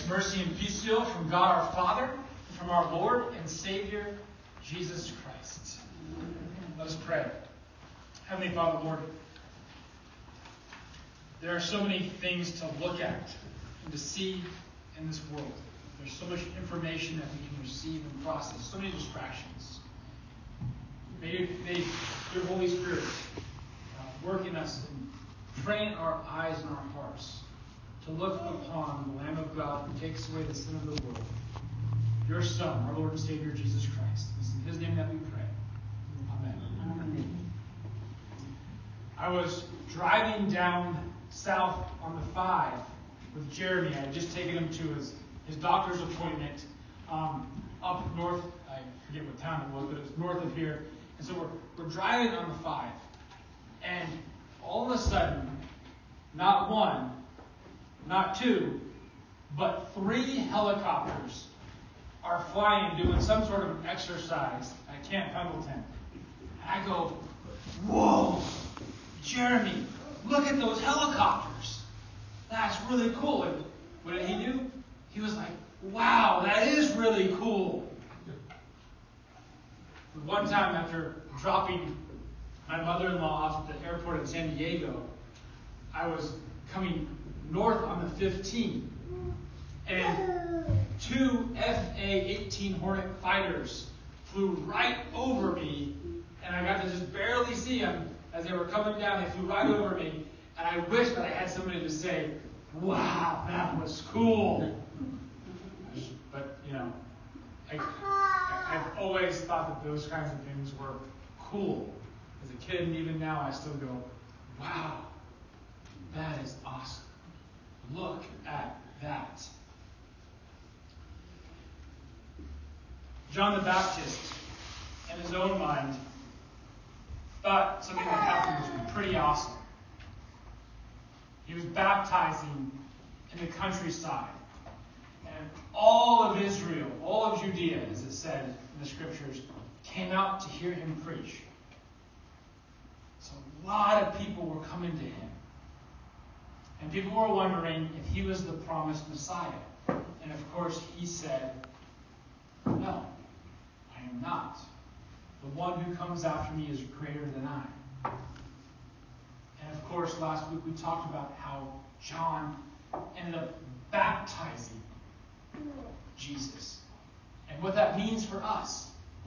Mercy and peace to you from God our Father, and from our Lord and Savior, Jesus Christ. Let us pray. Heavenly Father, Lord, there are so many things to look at and to see in this world. There's so much information that we can receive and process, so many distractions. May your Holy Spirit work in us and train our eyes and our hearts to look upon the Lamb of God who takes away the sin of the world, your Son, our Lord and Savior, Jesus Christ. It's in his name that we pray. Amen. Amen. I was driving down south on the 5 with Jeremy. I had just taken him to his doctor's appointment up north. I forget what town it was, but it was north of here. And so we're driving on the 5. And all of a sudden, not one, not two, but 3 helicopters are flying, doing some sort of exercise at Camp Pendleton. And I go, whoa, Jeremy, look at those helicopters. That's really cool. And what did he do? He was like, wow, that is really cool. One time after dropping my mother-in-law off at the airport in San Diego, I was coming north on the 15, and 2 FA-18 Hornet fighters flew right over me, and I got to just barely see them as they were coming down. They flew right over me, and I wish that I had somebody to say, wow, that was cool. But, I've always thought that those kinds of things were cool. As a kid, and even now, I still go, wow, that is awesome. Look at that. John the Baptist, in his own mind, thought something that happened was pretty awesome. He was baptizing in the countryside. And all of Israel, all of Judea, as it said in the scriptures, came out to hear him preach. So a lot of people were coming to him. And people were wondering if he was the promised Messiah. And of course, he said, no, I am not. The one who comes after me is greater than I. And of course, last week we talked about how John ended up baptizing Jesus and what that means for us.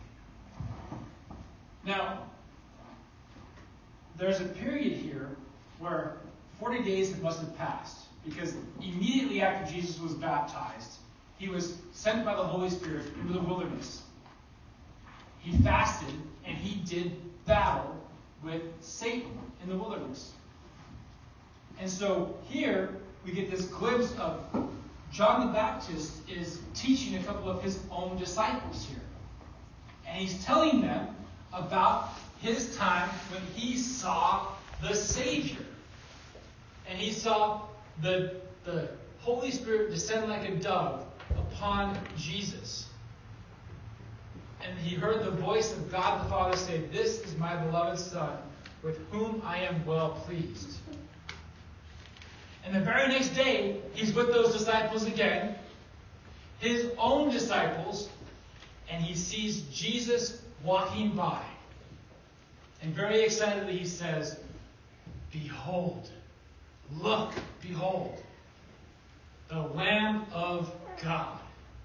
Now, there's a period here where 40 days must have passed, because immediately after Jesus was baptized, he was sent by the Holy Spirit into the wilderness. He fasted, and he did battle with Satan in the wilderness. And so here we get this glimpse of John the Baptist is teaching a couple of his own disciples here. And he's telling them about his time when he saw the Savior. And he saw the Holy Spirit descend like a dove upon Jesus. And he heard the voice of God the Father say, "This is my beloved Son, with whom I am well pleased." And the very next day, he's with those disciples again, his own disciples, and he sees Jesus walking by. And very excitedly he says, "Behold, look, behold, the Lamb of God."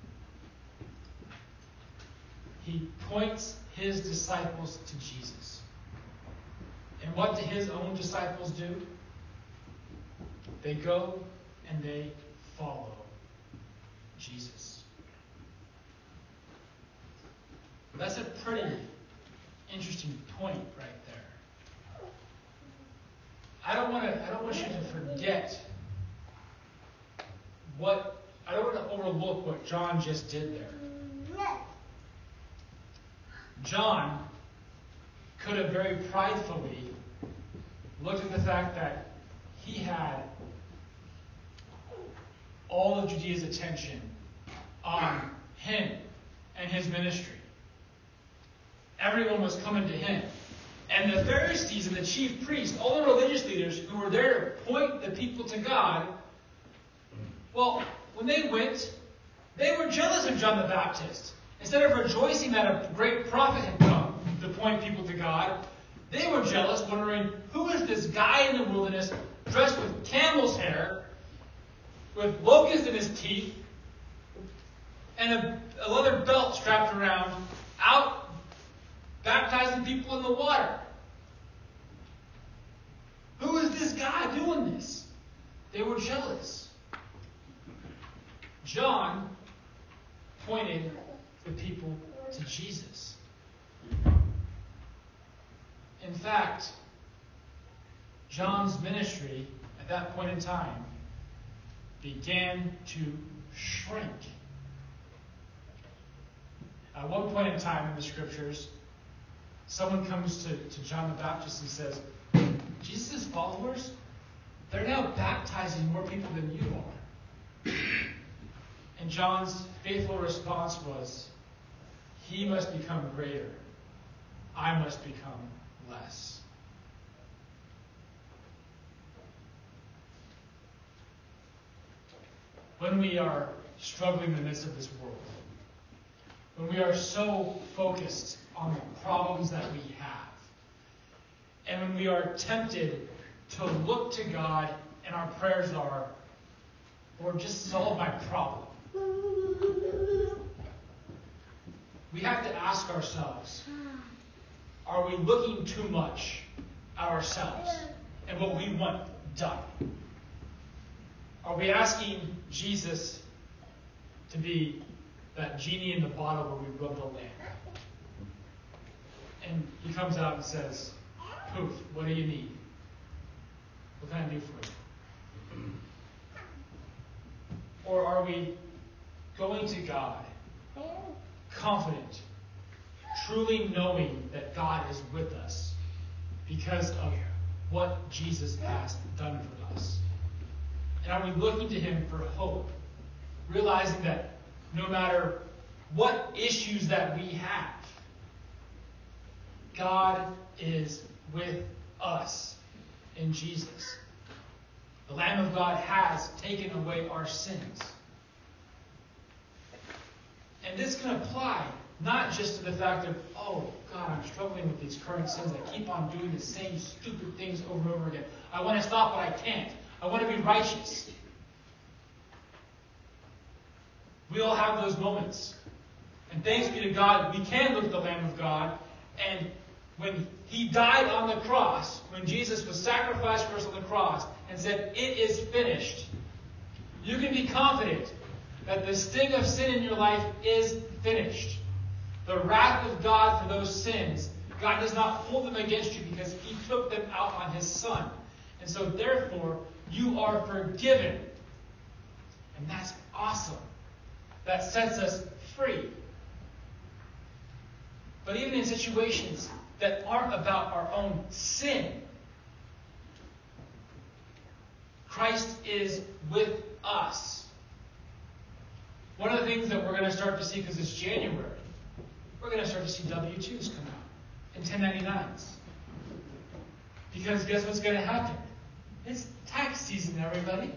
He points his disciples to Jesus. And what do his own disciples do? They go and they follow Jesus. That's a pretty interesting point right there. I don't want you to forget I don't want to overlook what John just did there. John could have very pridefully looked at the fact that he had all of Judea's attention on him and his ministry. Everyone was coming to him. And the Pharisees and the chief priests, all the religious leaders who were there to point the people to God, well, when they went, they were jealous of John the Baptist. Instead of rejoicing that a great prophet had come to point people to God, they were jealous, wondering, who is this guy in the wilderness dressed with camel's hair, with locusts in his teeth, and a leather belt strapped around, out baptizing people in the water? Who is this guy doing this? They were jealous. John pointed the people to Jesus. In fact, John's ministry at that point in time began to shrink. At one point in time in the scriptures, someone comes to John the Baptist and says, Jesus' followers, they're now baptizing more people than you are. And John's faithful response was, he must become greater. I must become less. When we are struggling in the midst of this world, when we are so focused on the problems that we have, and when we are tempted to look to God and our prayers are, Lord, just solve my problem, we have to ask ourselves, are we looking too much at ourselves and what we want done? Are we asking Jesus to be that genie in the bottle where we rub the lamp? And he comes out and says, poof, what do you need? What can I do for you? Or are we going to God, confident, truly knowing that God is with us because of what Jesus has done for us? And are we looking to him for hope, realizing that no matter what issues that we have, God is with us in Jesus. The Lamb of God has taken away our sins. And this can apply not just to the fact of, oh, God, I'm struggling with these current sins. I keep on doing the same stupid things over and over again. I want to stop, but I can't. I want to be righteous. We all have those moments. And thanks be to God, we can look at the Lamb of God. And when he died on the cross, when Jesus was sacrificed for us on the cross and said, it is finished, you can be confident that the sting of sin in your life is finished. The wrath of God for those sins, God does not hold them against you because he took them out on his Son. And so therefore, you are forgiven. And that's awesome. That sets us free. But even in situations that aren't about our own sin, Christ is with us. One of the things that we're going to start to see, because it's January, we're going to start to see W-2s come out and 1099s. Because guess what's going to happen? It's tax season, everybody.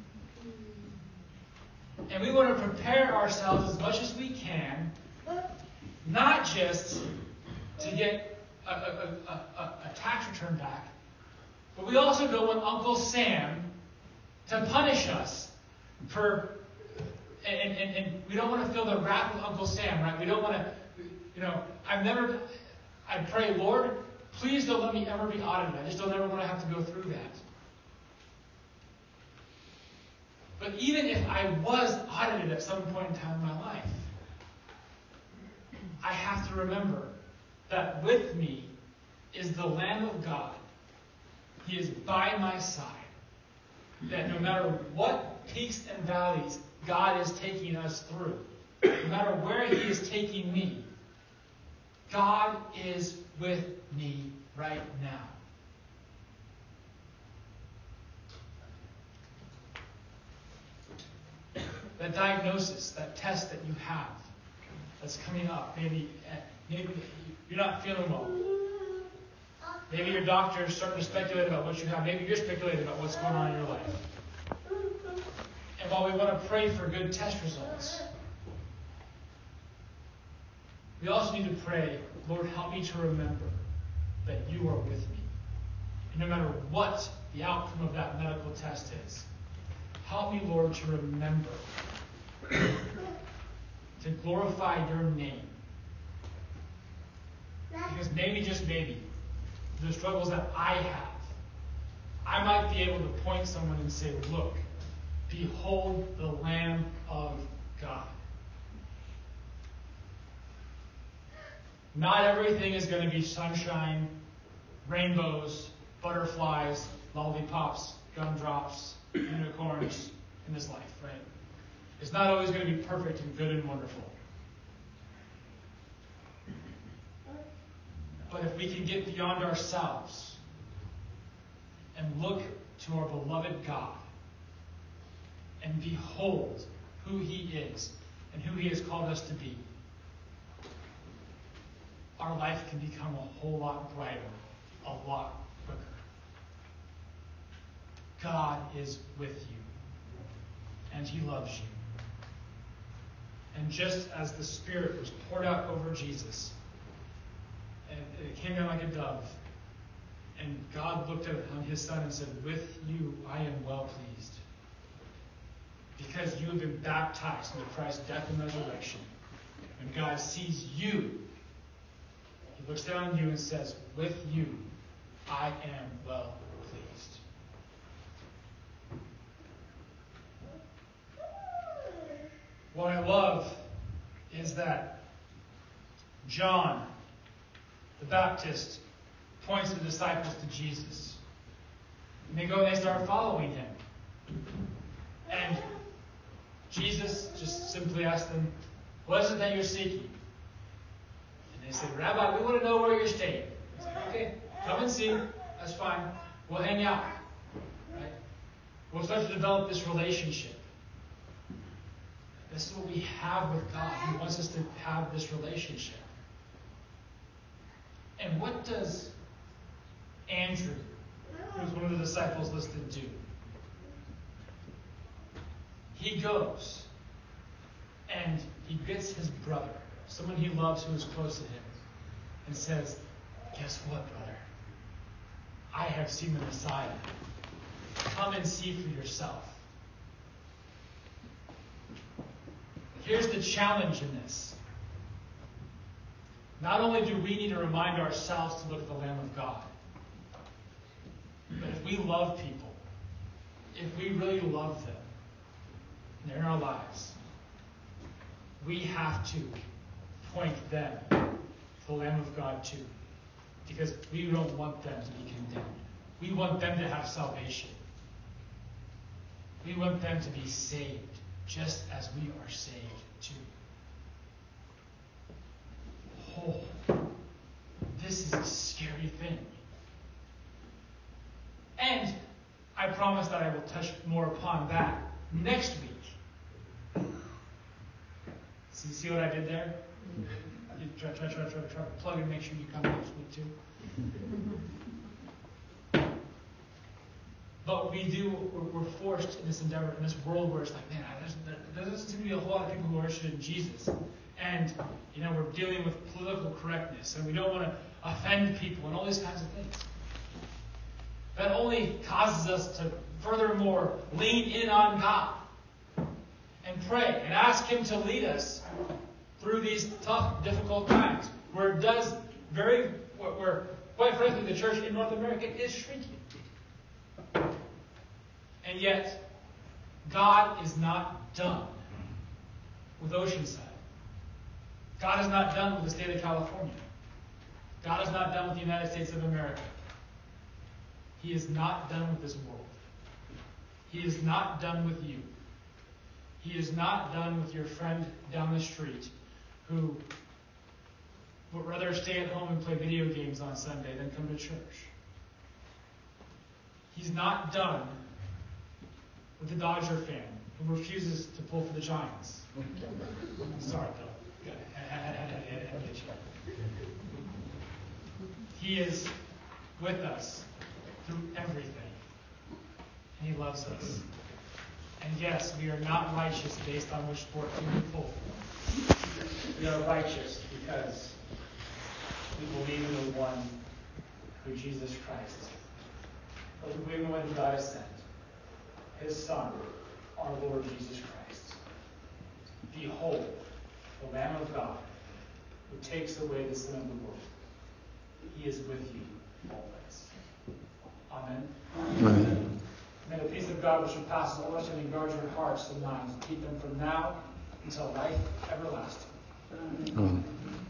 And we want to prepare ourselves as much as we can, not just to get a tax return back, but we also don't want Uncle Sam to punish us for, and we don't want to feel the wrath of Uncle Sam, right? We don't want to, I pray, Lord, please don't let me ever be audited. I just don't ever want to have to go through that. But even if I was audited at some point in time in my life, I have to remember that with me is the Lamb of God. He is by my side. That no matter what peaks and valleys God is taking us through, no matter where he is taking me, God is with me right now. That diagnosis, that test that you have that's coming up, maybe you're not feeling well. Maybe your doctor is starting to speculate about what you have. Maybe you're speculating about what's going on in your life. And while we want to pray for good test results, we also need to pray, Lord, help me to remember that you are with me. And no matter what the outcome of that medical test is, help me, Lord, to remember to glorify your name. Because maybe, just maybe, the struggles that I have, I might be able to point someone and say, look, behold the Lamb of God. Not everything is going to be sunshine, rainbows, butterflies, lollipops, gumdrops, unicorns in this life, right? It's not always going to be perfect and good and wonderful. But if we can get beyond ourselves and look to our beloved God and behold who he is and who he has called us to be, our life can become a whole lot brighter, a lot quicker. God is with you, and he loves you. And just as the Spirit was poured out over Jesus, and it came down like a dove, and God looked on his Son and said, with you I am well pleased, because you have been baptized into Christ's death and resurrection. When God sees you, he looks down on you and says, with you I am well pleased. What I love is that John the Baptist points the disciples to Jesus. And they go and they start following him. And Jesus just simply asks them, what is it that you're seeking? And they say, Rabbi, we want to know where you're staying. He's like, okay, come and see. That's fine. We'll hang out. Right? We'll start to develop this relationship. This is what we have with God. He wants us to have this relationship. And what does Andrew, who's one of the disciples listed, do? He goes and he gets his brother, someone he loves who is close to him, and says, guess what, brother? I have seen the Messiah. Come and see for yourself. Here's the challenge in this. Not only do we need to remind ourselves to look at the Lamb of God, but if we love people, if we really love them, and they're in our lives, we have to point them to the Lamb of God too. Because we don't want them to be condemned. We want them to have salvation. We want them to be saved, just as we are saved too. Oh, this is a scary thing. And I promise that I will touch more upon that next week. See what I did there? You try to plug and make sure you come next week too. But we're forced in this endeavor, in this world where it's like, man, there doesn't seem to be a whole lot of people who are interested in Jesus. And, we're dealing with political correctness, and we don't want to offend people, and all these kinds of things. That only causes us to furthermore lean in on God and pray and ask him to lead us through these tough, difficult times where quite frankly, the church in North America is shrinking. And yet, God is not done with Oceanside. God is not done with the state of California. God is not done with the United States of America. He is not done with this world. He is not done with you. He is not done with your friend down the street who would rather stay at home and play video games on Sunday than come to church. He's not done with the Dodger fan who refuses to pull for the Giants. Sorry, Bill. He is with us through everything. And he loves us. And yes, we are not righteous based on which sport team we pull for. We are righteous because we believe in the one who Jesus Christ. But we believe in what God has sent, his Son, our Lord Jesus Christ. Behold, the Lamb of God, who takes away the sin of the world. He is with you always. Amen. Amen. May the peace of God which surpasses all understanding guard your hearts and minds, keep them from now until life everlasting. Amen.